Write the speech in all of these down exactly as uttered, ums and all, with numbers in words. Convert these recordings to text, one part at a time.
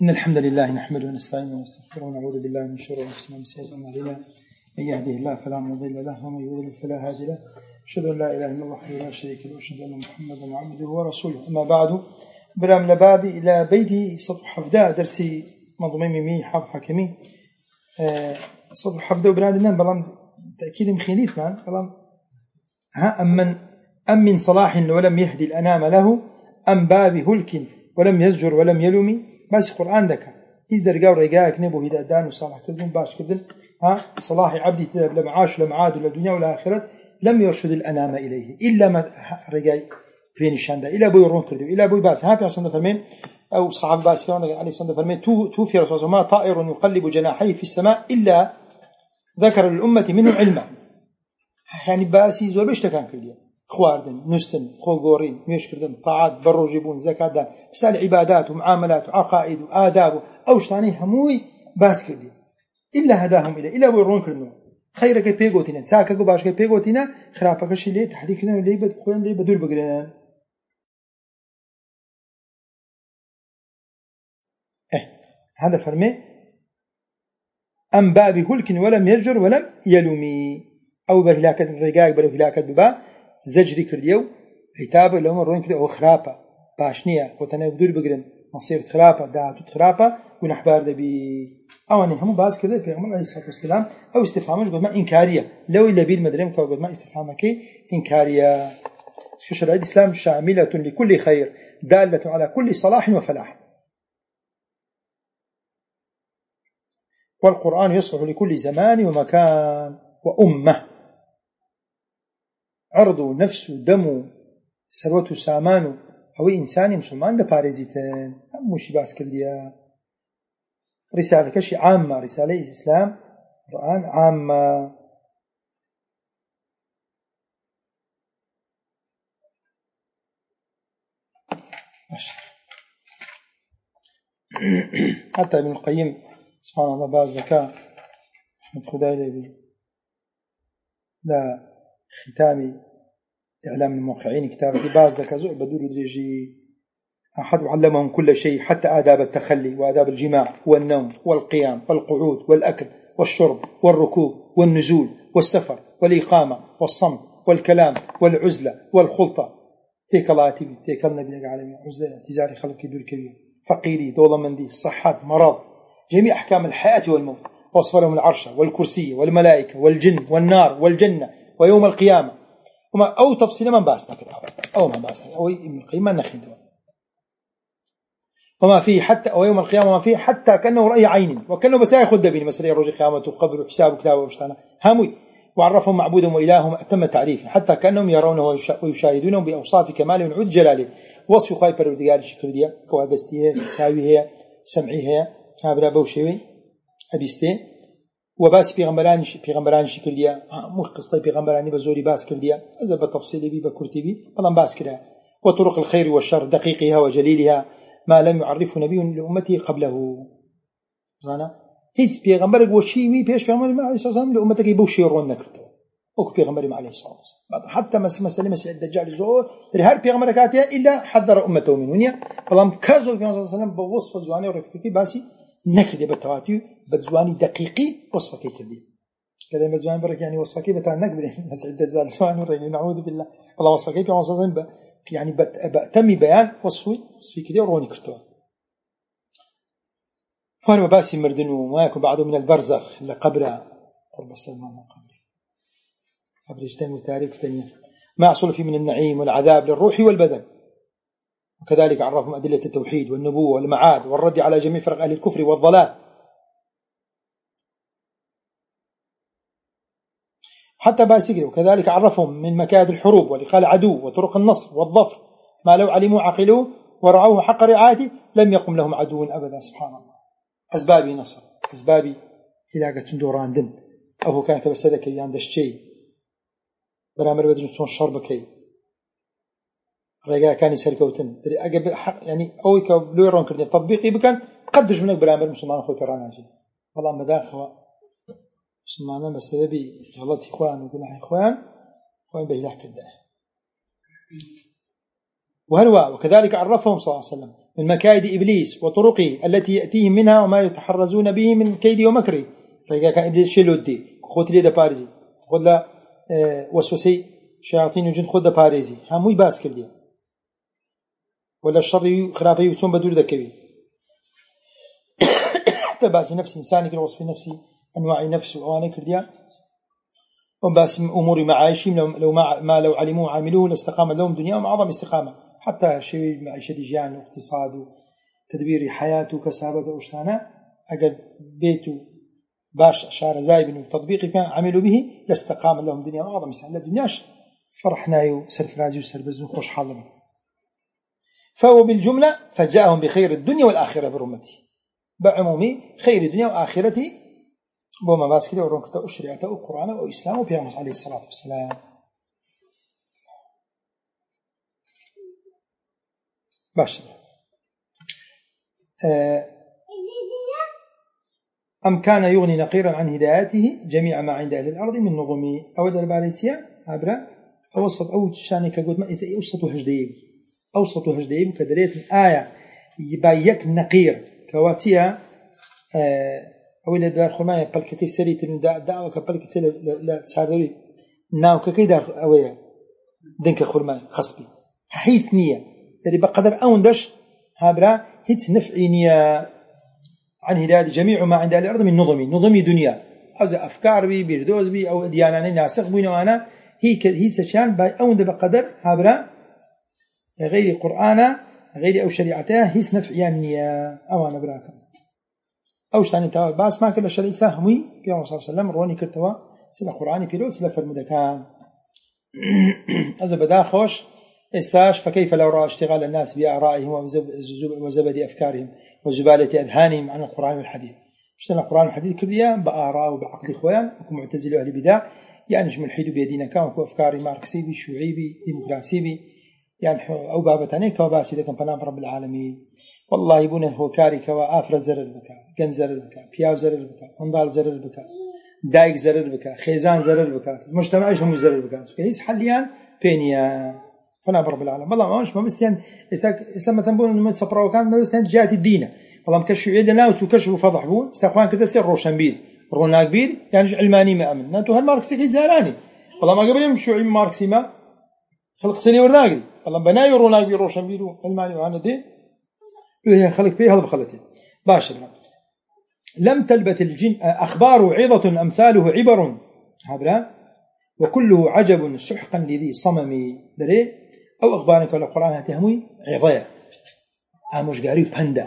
إن الحمد لله نحمده ونستعينه ونستغفره ونعوذ بالله من شرور أنفسنا ومن سيئات أعمالنا من يهده الله فلا مضل له ومن يضلل فلا هادي له أشهد أن لا إله إلا الله وحده لا شريك له وأشهد أن محمدا عبده ورسوله أما بعد برام لباب إلى بيتي سطح حفداء درسي منظومي ميمي حافظ حكمي أه سطح حفداء وبرادنا بلام تأكيد مخيليت مان بلام ها أم من أم من صلاح ولم يهدي الأنام له أم باب هلك ولم يزجر ولم يلومي بس القرآن ذكر إذا رجع ورجعك نبوه إذا دان وصالح كذن باش كذن ها صلاح عبدي تذهب لمعاش لمعاد للدنيا والآخرة لم يرشد الأنام إليه إلا ما رجع فين الشندة إلى أبوي رون كردو إلى أبوي باس ها في عصام فرمين أو صعب باس في عندك عليه صند فرمين تو تو في رسول ما طائر يقلب جناحيه في السماء إلا ذكر الأمة منه علما يعني باسي زور بيش تكان كرديا خواردن نستن خوغورين ميش كردن طاعات برو جيبون زكاة دان بسال عبادات ومعاملات وعقائد وآداب أوشتاني هموي باس كرديا إلا هداهم إلى إلا ويرون كردنو خيرك بيغوتينا ساكا باش كي بيغوتينا خرافك شي لي تحديكنا لي بد خوين لي بدور بغران اه هذا فرمي أم باب هلك ولم يجر ولم يلومي أو بهلاكة الرقاق بلو هلاكة ببا زجري كرديو عتابه لو مرون كده أو خرافة باشنية وتنا بدور بغران مصير خرافة دعوت خرافة ونحبار دبي أواني هم باز كده في عمر عليه الصلاة والسلام أو استفهامش قد ما إنكارية لو إلا بيل مدرم كقد ما استفهامك إنكارية شرع الإسلام شاملة لكل خير دالة على كل صلاح وفلاح والقرآن يصلح لكل زمان ومكان وأمة عرض نفس دم سروة سامان أو إنسان مسلمان ده بارزيتين مش باس كرديا رسالة كشي عامة رسالة الإسلام القرآن عامة حتى ابن القيم سبحان الله باز ذكاء أحمد خداي لبي لا ختامي إعلام الموقعين كتابة باز ذكاء زور بدور دريجي أحد علمهم كل شيء حتى آداب التخلي وآداب الجماع والنوم والقيام والقعود والأكل والشرب والركوب والنزول والسفر والإقامة والصمت والكلام والعزلة والخلطة تيكلاتي تيكل نبي العالمين عزلة اعتزالي خلق دور كبير فقيري دولة مندي صحات مرض جميع أحكام الحياة والموت وصفلهم العرش والكرسي والملائكة والجن والنار والجنة ويوم القيامة وما أو تفصيل من باسنا كده أو ما باسنا أو ابن القيم ما نخين دول وما فيه حتى ويوم القيامة وما فيه حتى كأنه رأي عين وكأنه بس ياخذ دبين مسألة رجع قيامته وقبر وحساب وكتاب وشتانا هموي وعرفهم معبودهم وإلههم أتم تعريف حتى كأنهم يرونه ويشاهدونه بأوصاف كماله ونعود جلاله وصف خايب الوديار شكر ديا كوادستيه تساوي هي سمعي هي هابرا بوشوي أبيستين وباس بيغمبران بيغمبران شكر ديا مو قصة بيغمبراني بزوري باس كرديا هذا بالتفصيل بي بكرتبي والله باس كده وطرق الخير والشر دقيقها وجليلها ما لم يعرفه نبي لأمته قبله زانا هيس بيغمبر وشيوي بيش بيغمبر عليه الصلاة والسلام لأمتك يبوشي يرون نكرته أو بيغمبر عليه الصلاة والسلام حتى مسألة مسألة الدجال زور هر بيغمبر كاتيا إلا حذر أمته من ونيا فلام كازو النبي صلى الله عليه وسلم بوصف زواني وركبكي باسي نكرده بالتواتي بزواني دقيقي وصفك كردي كذا بزواني برك يعني وصفك بتاع نقبل مسألة الدجال زواني وريني نعوذ بالله والله وصفك بيغمبر صلى الله عليه وسلم يعني بأتمي بيان وصفي وصفي كده وروني كرتوه فهو باسي مردنه وما يكون بعده من البرزخ لقبر قرب السلمان قبره قبر اجتمع تاريخ ثانية ما حصل فيه من النعيم والعذاب للروح والبدن وكذلك عرفهم أدلة التوحيد والنبوة والمعاد والرد على جميع فرق أهل الكفر والضلال حتى باسقه وكذلك عرفهم من مكائد الحروب ولقاء العدو وطرق النصر والظفر ما لو علموا عقلوه ورعوه حق رعايته لم يقم لهم عدو أبدا سبحان الله أسبابي نصر أسبابي علاقة دوران دن أو كان كبسدك يان دشتي برامر بدرن صون شربكي رجع كان يسرقوتن دري أجب يعني أو كبلو يرون كردين تطبيقي بكان قدش منك برامر مسلمان خوي براناجي والله مداخل مسلمان بس بي غلط إخوان وقول إخوان إخوان بيلاح كده وهلوا وكذلك عرفهم صلى الله عليه وسلم من مكايد إبليس وطرقه التي يأتيهم منها وما يتحرزون به من كيده ومكره. رجع كان إبليس شلودي خود لي دبارزي خود لا وسوسي شياطين وجن خود دبارزي هم مو باس كردي ولا الشر خرافي وتون بدور ذكبي حتى باس نفس إنساني كل وصف نفسي أنواع نفسه وأنا كرديا وباس أمور معايشهم لو لو ما, ما لو علموا عاملوه لاستقام لهم دنياهم أعظم استقامة. حتى شيء معيشة جيان واقتصاد وتدبير حياته وكسابته وشتانا أجد بيته باش أشار زايبن وتطبيقي كان عملوا به لاستقام لهم دنيا أعظم استقامة. الدنياش فرحنا وسرف راجي وسربز وخوش حالنا. فهو بالجملة فجاءهم بخير الدنيا والآخرة برمتي بعمومي خير الدنيا وآخرتي بوما باسكده ورونكته وشريعته وقرآن وإسلام وبيغمس عليه الصلاة والسلام. باشا أم كان يغني نقيرا عن هدايته جميع ما عند أهل الأرض من نظم أود الباريسيا عبرة أوسط أو شانك قد ما إذا أوسط هجديب أوسط هجديب كدريت آية يبايك نقير كواتيا أول دار خماية بلك كي سريت النداء دعوة كبلك سر لا تساعدوري ناو كي دار أويا دنك خرماية خصبي حيث نية اللي بقدر أوندش هابرا هيت نفعينية عن هداية جميع ما عند الأرض من نظمي نظمي دنيا أو أفكار بي بيردوز بي أو دياناني ناسخ بينا وأنا هي هي سشان باي أوند بقدر هابرا غير قرآن غير أو شريعتها هيس نفعيانية أو أنا براكم أو شتاني توا باس ما كل شريعة سهمي في الله صلى الله عليه وسلم رواني كرتوا سلا قرآني بيلو سلا فرمدكان هذا بدا خوش استاش فكيف لو رأى اشتغال الناس بآرائهم وزبد أفكارهم وزبالة أذهانهم عن القرآن والحديث. اشتغل القرآن والحديث كليا بآراء وبعقل إخوان وكم معتزل أهل بدع يعني مش ملحد بيدينا كان وكو أفكاري ماركسي بي شيوعي بي ديمقراطي بي يعني أو بابتاني كواباسي ذا كان بنام رب العالمين والله يبونه هو كاري كوا آفر زرر بكا جن زرر بكا بياو زرر بكا هنضال زرر بكا دايق زرر بكا خيزان زرر بكا المجتمع إيش هم زرر بكا هيس حليان بينيا فنام رب العالمين والله ما مش ما مستين إذا إذا ما تنبون إنه متصبروا كان ما مستين جات الدين والله مكشوا عيدنا وكشفوا فضح بون استخوان كده تصير روشنبيل روناقبيل يعني علماني ما أمن نتو هالماركسي زالاني والله ما قبلهم شيوعي ماركسي ما خلق سني ورناقري والله بناي روناقبيل روشنبيل علماني وأنا دي وهي خلق بيه هذا بخلته باشر. لم تلبث الجن أخبار عظة أمثاله عبر هبرا وكله عجب سحقا لذي صمم دري أو أخبارك ولا القرآن هتهمي عظية أمش قاري بندا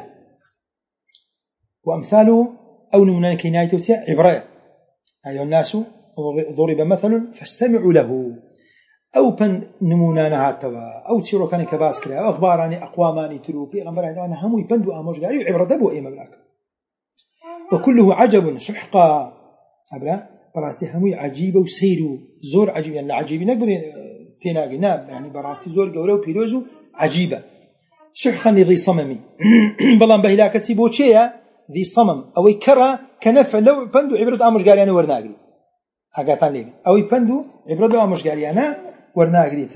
وأمثاله أو نمنا كينايته تسع عبرة أيها الناس ضرب مثل فاستمعوا له أو بن نمونا نهاتوا أو تيرو كان كباس كلا أو أخباراني أقواماني تلو بيغمبر أنا همي بندو أمش قاري عبرة دبو إيه مبلاك وكله عجب سحقا أبرا براسي همي عجيبة وسيرو زور عجيب يعني عجيب نقدر تناقي ناب يعني براسي زور قولو بيروزو عجيبة سحقا لذي صممي بلان بهلاك تسيبو شيء ذي صمم أو يكرى كنفع لو بندو عبرة أمش قاري أنا ورناقري أقاتان لي أو يبندو عبرة أمش قاري أنا ورناقري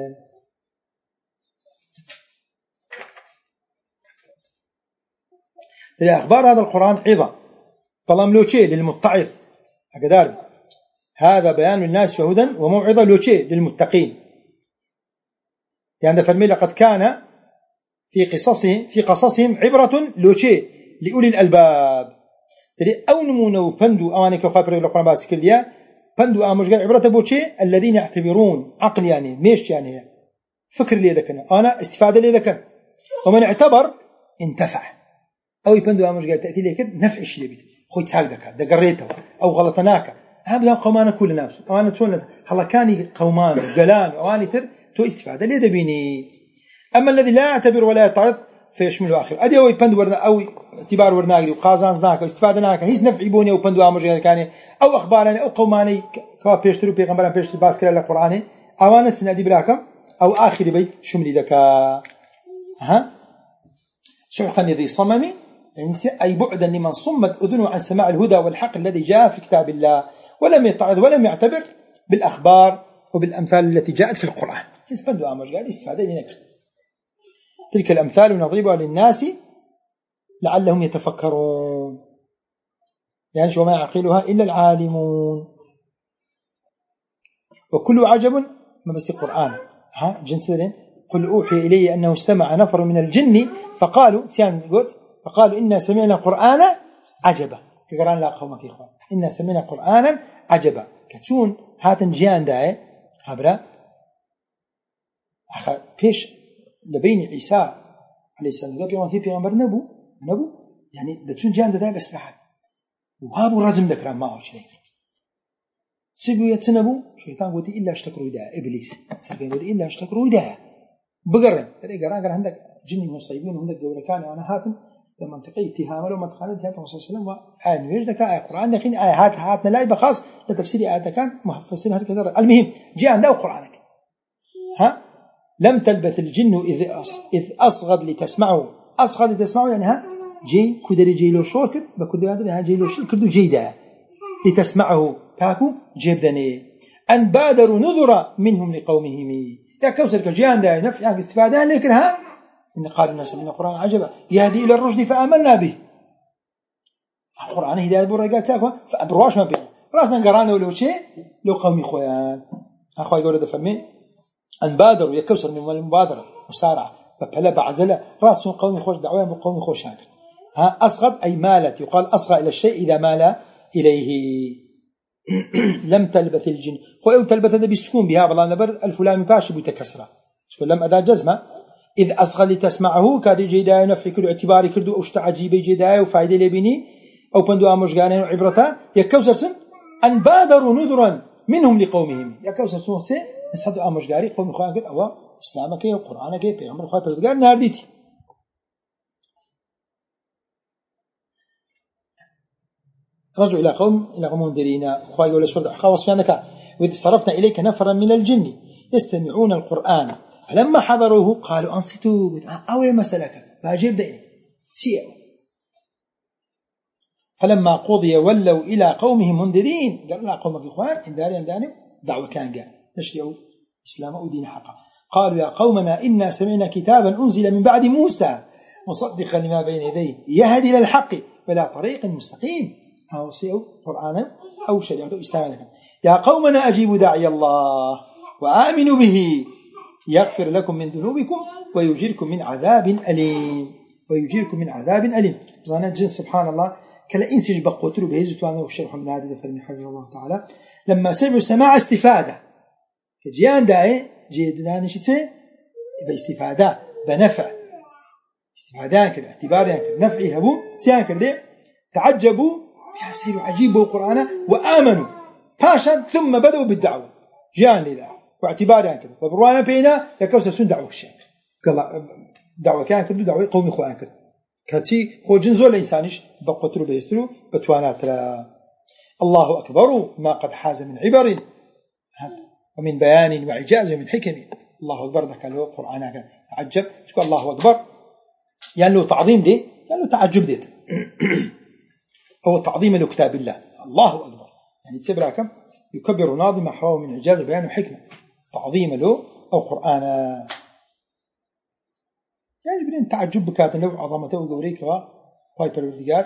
الأخبار هذا القرآن عظة بلان لو شيء للمتعظ أقدار هذا بيان للناس وهدى وموعظة لو شيء للمتقين يعني فرمي لقد كان في قصصهم في قصصهم عبرة لو شيء لأولي الألباب تري أو نمونو بندو أوانك وخابر القرآن باسكليا بندو أمش عبرة بوشي الذين يعتبرون عقل يعني ميش يعني فكر لي ذكر أنا استفادة لي ذكر ومن اعتبر انتفع أو يبندو أمش قال تأتي لي كده نفع الشيء بيت خوي تساعدك دقريته أو غلطناك هذا قومان كل ناس أنا تقول هلا كاني قومان قلان أواني تر تو استفادة لي دبيني. أما الذي لا يعتبر ولا يتعظ فيشمل آخر أدي أو يبند ورنا أو اعتبار ورناقري وقازان زناك واستفادناك هيس نفع يبوني أو بندو أمش قال كاني أو أخبارني أو قوماني كوا بيشتروا بيغمبران بيشتروا باسكال القرآن أوانة سنادي براكم أو آخر بيت شملي ذكا ها سحقا لذي صممي يعني أي بعدا لمن صمت أذنه عن سماع الهدى والحق الذي جاء في كتاب الله ولم يتعظ ولم يعتبر بالأخبار وبالأمثال التي جاءت في القرآن يسبندوا أمش قال استفادة لنكر تلك الأمثال نضربها للناس لعلهم يتفكرون، يعني شو ما يعقلها إلا العالمون. وكل عجب ما بس القرآن ها جنس ذلين قل أوحي إلي أنه استمع نفر من الجن فقالوا سيان قلت فقالوا إنا سمعنا قرآنا عجبا كقرآن لا قومك إخوان إنا سمعنا قرآنا عجبا كتون هاتن جيان داي هبرا أخذ بيش لبين عيسى عليه السلام قال بيوم في بيغمبر نبو نبو يعني دتون جيان داي بس راحت وهابو رزم ذكران ما هو شيء سيبوا يتنبوا شيطان قلت إلا اشتكروا إداء إبليس سرقين قلت إلا اشتكروا إداء بقرن ترى قران قال عندك جني مصيبين وعندك قولكان وأنا هاتن لما انتقي اتهام لو ما تقالد هاتن صلى الله عليه وسلم وآن يجدك آية قرآن لكن آية هات هاتنا لا يبقى خاص لتفسير آية كان محفسين هالكثير. المهم جاء عنده قرآنك ها لم تلبث الجن إذ أص إذ أصغد لتسمعوا أصغد لتسمعوا يعني ها جي كدري جي له شور كد بكل هذا جي له شيء كردو جيدا لتسمعه تاكو جبدني أن بادروا نذرا منهم لقومهم يا كوسر كجيان ده نفع يعني استفادة لكن ها إن قالوا الناس من القرآن عجبا يهدي إلى الرشد فآمنا به القرآن هداية برقات تاكو فأبرواش ما بينا راسنا قرانا ولو شيء لو قومي خويان أخوي يقول هذا فرمين أن بادروا يا كوسر من المبادرة مسارعة فبلا بعزلة راس قومي خوش دعوة بقومي خوش هكذا ها أصغد أي مالت يقال أصغى إلى الشيء إذا مال إليه. لم تلبث الجن خوي تلبث هذا بالسكون بها والله نبر الفلام باشي بتكسره شكون لم أداة جزمة إذ أصغى لتسمعه كاد جيداي نفي كل اعتباري كردو أشت عجيبي جيداي وفايدة لبني أو بندو أمشجانين وعبرتا يكوسر سن أن بادروا نذرا منهم لقومهم يكوسر سن سي نصدق أمشجاري قوم خوان قد أو إسلامك وقرآنك بيعمر خوي بدقار نارديتي رجعوا إلى قوم إلى قوم منذرين خوي ولا سورة خاص فينك وإذ صرفنا إليك نفرا من الجن يستمعون القرآن فلما حضروه قالوا أنصتوا أو مسلك فأجيب ديني سيئوا فلما قضي ولوا إلى قومهم منذرين قالوا لا قومك إخوان إن داري أن داني دعوة كان قال نشرعوا إسلام ودين حقا قالوا يا قومنا إنا سمعنا كتابا أنزل من بعد موسى مصدقا لما بين يديه يهدي إلى الحق ولا طريق مستقيم أو سيئوا قرآنا أو شريعة إسلام لكم يا قومنا أجيبوا داعي الله وآمنوا به يغفر لكم من ذنوبكم ويجيركم من عذاب أليم ويجيركم من عذاب أليم زانا جن سبحان الله كلا إنسج بقوتلوا بهزت وأنا والشرح من هذه فرمي حبيب الله تعالى لما سمعوا السماع استفادة كجيان داعي جيدان شتى باستفادة بنفع استفادة كده اعتبار كده نفعي هبو سيان كده تعجبوا يا سيدي عجيب القرآن وآمنوا باشا ثم بدأوا بالدعوة جان لذا واعتبارها كده وبروانا بينا يكوسر سن دعوة الشيء قال دعوة كان كده دعوة قومي خوان كده كاتي خو جنزو الإنسانيش بقتلوا بيستلوا بتوانات لا الله أكبر ما قد حاز من عبر ومن بيان وعجاز ومن حكم الله أكبر ذاك له قرآن عجب تقول الله أكبر يعني له تعظيم دي يعني له تعجب دي هو تعظيم لكتاب الله الله أكبر يعني سبرا كم يكبر ناظم حواه من إعجاز وبيان وحكمة تعظيم له أو قرآن يعني بلين تعجب بكات له عظمته وقوريك وخاي بالوردقار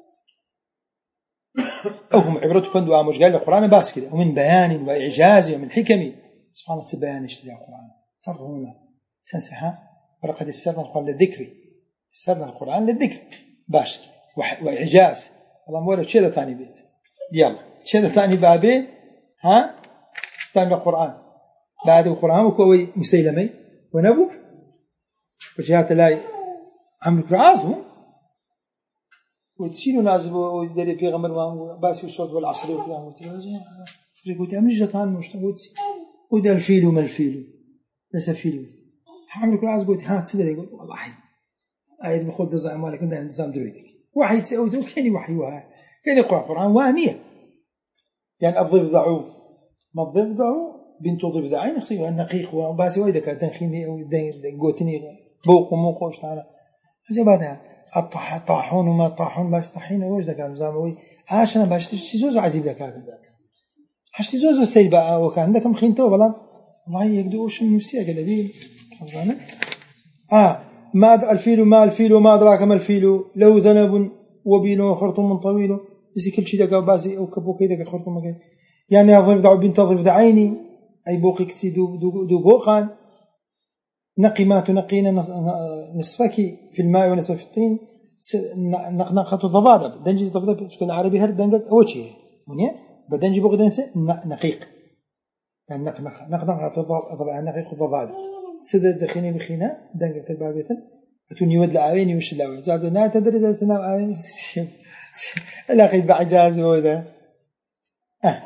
أو هم عبرته فندوا آموش قال القرآن باس كده ومن بيان وإعجاز ومن حكم سبحانه سبيان اشتدى القرآن صرفونا سنسها ولقد استرنا القرآن للذكر استرنا القرآن للذكر باش وإعجاز الله مورد شيء ثاني بيت يلا شيء ثاني بابي ها ثاني القرآن بعد القرآن وكوي مسيلمي ونبو وجهات لا عمرو كرازمو وتسيلوا نازب ودري في غمر باسي وصوت والعصر وكلام وتلاجي فريقوا تعمل جتان مشتغوت وده الفيل وما الفيل ليس فيل عمرو كراز قلت ها تصدري قلت والله حي آية بخود دزع مالك عندها نظام درويدك وحي تسوي وكاني وحي وها كان يقرأ القرآن وانية يعني الضفدع ما الضفدع بنت ضفدعين خصيها النقيق وباسي وايد كان تنخيني او قوتني بوق وموق وش تعالى زي بعدها الطاحون وما طاحون بس طحين وش ذاك نظاموي عشان باش تشيزوز عزيب ذاك هذا حش تشيزوز السيل بقى وكان عندكم خينته والله والله يقدوش من نفسي قلبي خمسانه اه ما الفيل ما الفيل وما أدراك ما الفيل له ذنب وبين وخرطوم طويل بس كل شيء دقا باسي أو كبو كيدك خرطوم كيد يعني ضفدع بنت ضفدع عيني أي بوقي كسي دو, دو, دو بوقان نقي ما تنقين نصفك في الماء ونصف في الطين نقنقة الضفادع دنجي الضفادع تكون عربي هر دنجك أول شيء ونيا بدنجي بوقي دنسة نقيق يعني نقنق نقنقة الضفادع نقيق الضفادع سد دخيني بخينا دنجك البابيتن أتوني ود لعويني وش لعوين جاب زنا تدري زي سنا عوين لا قيد بعجاز وذا آه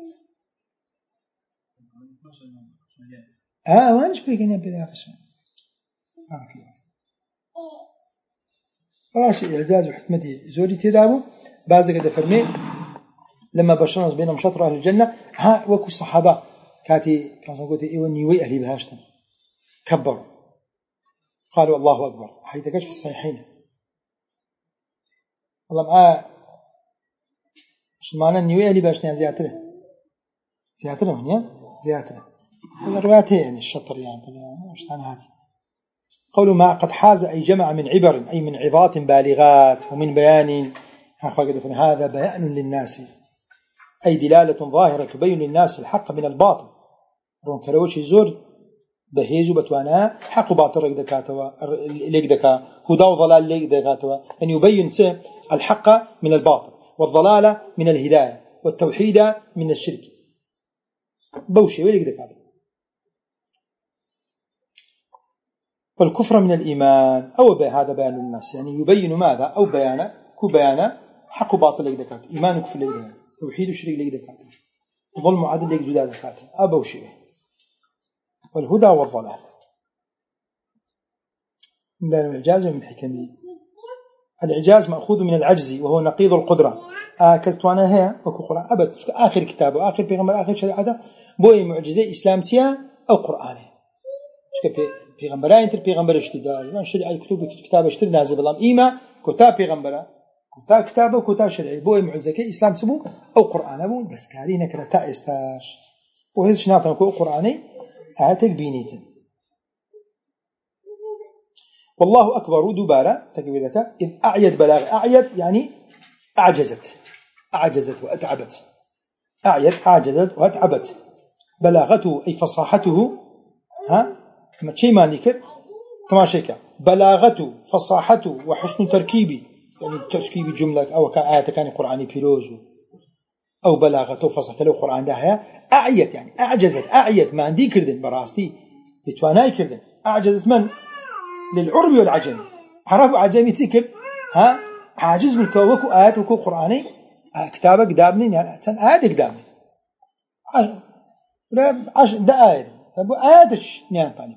آه وانش بيجينا بذا فشان آه كذا راشي إعزاز وحكمتي زوري تدابو بعض كده فرمي لما بشرنا بينهم شطر أهل الجنة ها وكو الصحابة كاتي كان صنقوتي إيواني وي أهلي بهاشتن كبروا قالوا الله أكبر حيث كشف الصحيحين والله معاه مش معنى النيوية اللي باشنا زيادة له زيادة له هنا زيادة له الروايات هي يعني الشطر يعني مش أنا هاتي قولوا ما قد حاز أي جمع من عبر أي من عظات بالغات ومن بيان هذا بيان للناس أي دلالة ظاهرة تبين للناس الحق من الباطل رون كروشي زور بهيزو بتوانا حق باطل لك دكاتوا لك دكا هدى وضلال لك دكاتوا أن يبين الحق من الباطل والضلال من الهداية والتوحيد من الشرك بوشي ولك دكاتوا والكفر من الإيمان أو هذا بيان للناس يعني يبين ماذا أو بيانا كو بيانا حق باطل لك دكاتوا إيمان وكفر لك دكاتوا توحيد وشرك لك دكاتوا ظلم وعدل لك زداد دكاتوا أبوشي والهدى والضلال من بين الإعجاز ومن حكمه الإعجاز مأخوذ من العجز وهو نقيض القدرة آكستوانا هي وكو قرآن أبد آخر كتاب وآخر بيغمبر آخر شريعة بوي معجزة إسلامتية أو قرآنية بيغمبرين تر بيغمبر اشتدال من شريعة الكتب كتاب اشتر نازل بالله إيما كتاب بيغمبرة كتاب كتابه وكتاب شرعي بوي معجزة إسلام سبو أو قرآن أبو دسكارين كرتا استاش وهذا شناطة كو قرآني آتك بينيتن والله أكبر دوبارة تكبير ذكا إذ أعيد بلاغ أعيد يعني أعجزت أعجزت وأتعبت أعيد أعجزت وأتعبت بلاغته أي فصاحته ها ما شيء ما ذكر تماشيك بلاغته فصاحته وحسن تركيبي يعني تركيب جملة أو كآية كان قرآني بيروز أو بلاغته فصاحته القرآن ده أعيد يعني أعجزت أعيد ما عندي كردن براستي بتواناي كردن أعجزت من للعرب والعجم عرب وعجمي تذكر ها عاجز من كوكو آيات وكو قرآني كتابك دابني يعني أحسن آيات قدامي لا عش ده آيات أبو آياتش نيان طالب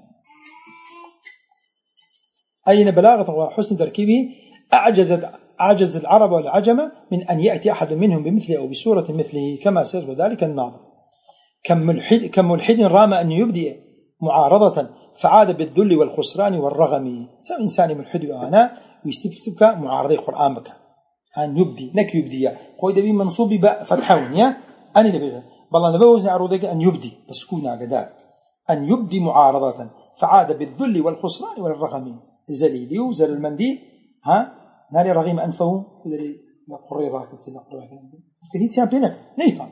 أين بلاغة وحسن تركيبه أعجزت أعجز العرب والعجم من أن يأتي أحد منهم بمثله أو بصورة مثله كما سير ذلك الناظر كم ملحد كم ملحد رام أن يبدي معارضة فعاد بالذل والخسران والرغم سام إنسان ملحد وأنا ويستبكسبك معارضة القرآن بك أن يبدي نك يبدي خوي دبي منصوب بفتحون يا أنا نبي بالله نبي وزن عروضك أن يبدي بس كونا قدار أن يبدي معارضة فعاد بالذل والخسران والرغم زليلي وزل المندي ها ناري رغيم أنفه وذلي نقري راكس نقري راكس كهيت سام بينك نيطان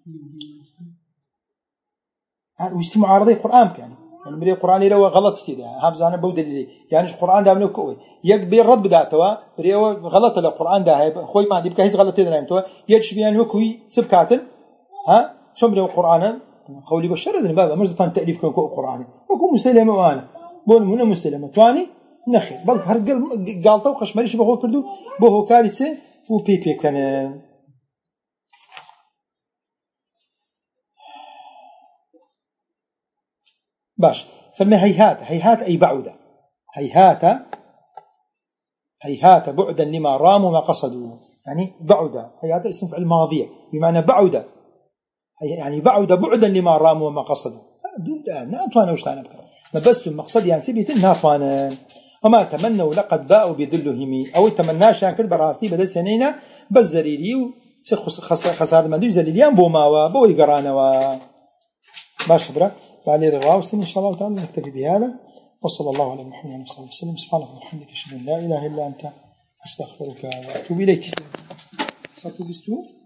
ويستي معارضة القرآن يعني يعني بري القرآن يروى غلط كده هابزانا بودليل يعني القرآن ده منو كوي يقبل الرد بداته بري غلط القرآن ده خوي ما عندي بكهيز غلط كده نايمته يجش بيان وكوي سبكاتن ها شو بري القرآن قولي بشر ذي بابا مش طن تأليف كون القرآن وكم مسلمة وأنا بقول منو مسلمة تواني نخي بل هرجل قالته وقش مريش بهو كردو بهو كارثة وبي بي كان باش فما هيهات هيهات أي بعودة هيهات هيهات بعدا لما راموا ما قصدوا يعني بعودة هيهات اسم فعل ماضية بمعنى بعودة يعني بعودة بعدا لما راموا ما قصدوا دودا ناتوانا وشتانا بك ما بس المقصد يعني سبيت ناتوانا وما تمنوا لقد باءوا بذلهم أو تمناش يعني كل براستي بدل سنين بس زريري خسارة مندي زليليان بوماوا بوي قرانا باش برا بعد الرواوستين إن شاء الله تعالى نكتفي بهذا. وصلى الله على محمد وعلى اله وسلم. سبحانك اللهم وبحمدك اشهد ان لا اله الا انت استغفرك واتوب اليك. Ça tout